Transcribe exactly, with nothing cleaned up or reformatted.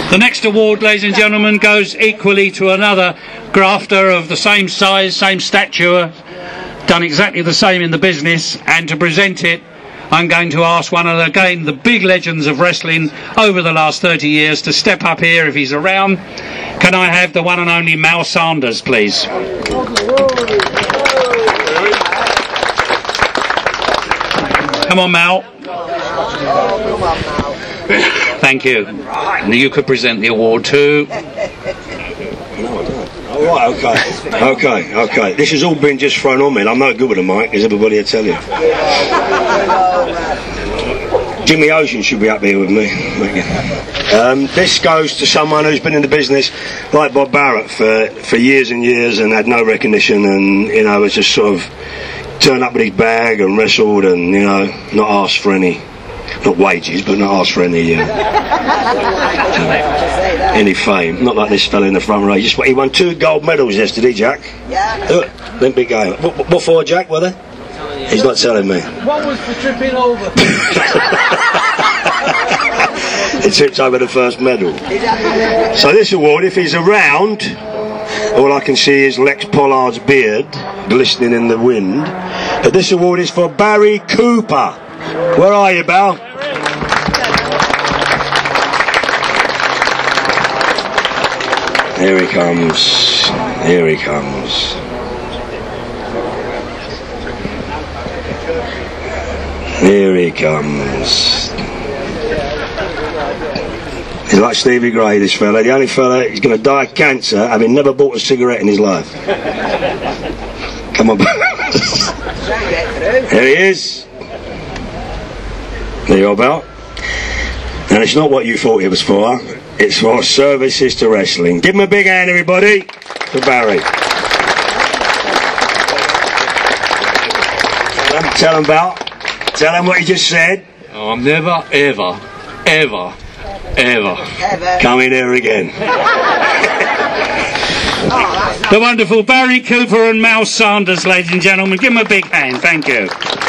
The next award, ladies and gentlemen, goes equally to another grafter of the same size, same stature, done exactly the same in the business, and to present it, I'm going to ask one of, again, the big legends of wrestling over the last thirty years to step up here if he's around. Can I have the one and only Mal Sanders, please? Come on, Mal. Thank you. And you could present the award too. No, I don't. Oh, right, okay. Okay, okay. This has all been just thrown on me. I'm no good with a mic, as everybody will tell you. Jimmy Ocean should be up here with me. Um, this goes to someone who's been in the business, like Bob Barrett, for, for years and years and had no recognition, and, you know, was just sort of turned up with his bag and wrestled and, you know, not asked for any, not wages, but not asked for any uh, any fame. Not like this fella in the front row. He just he won two gold medals yesterday, Jack. Yeah. Uh, Olympic game. What, what for, Jack? Were they? He's not telling me. What was for tripping over? He tripped over the first medal. So this award, if he's around, all I can see is Lex Pollard's beard glistening in the wind. But this award is for Barry Cooper. Where are you, Bal? Here he comes. Here he comes. Here he comes. He's like Stevie Gray, this fella. The only fella he's going to die of cancer having never bought a cigarette in his life. Come on. Here he is. There you are, Bal. And it's not what you thought it was for. It's for services to wrestling. Give him a big hand, everybody, for Barry. Tell him, Bal. Tell him what he just said. Oh, I'm never, ever, ever, ever coming here again. The wonderful Barry Cooper and Mal Sanders, ladies and gentlemen. Give him a big hand. Thank you.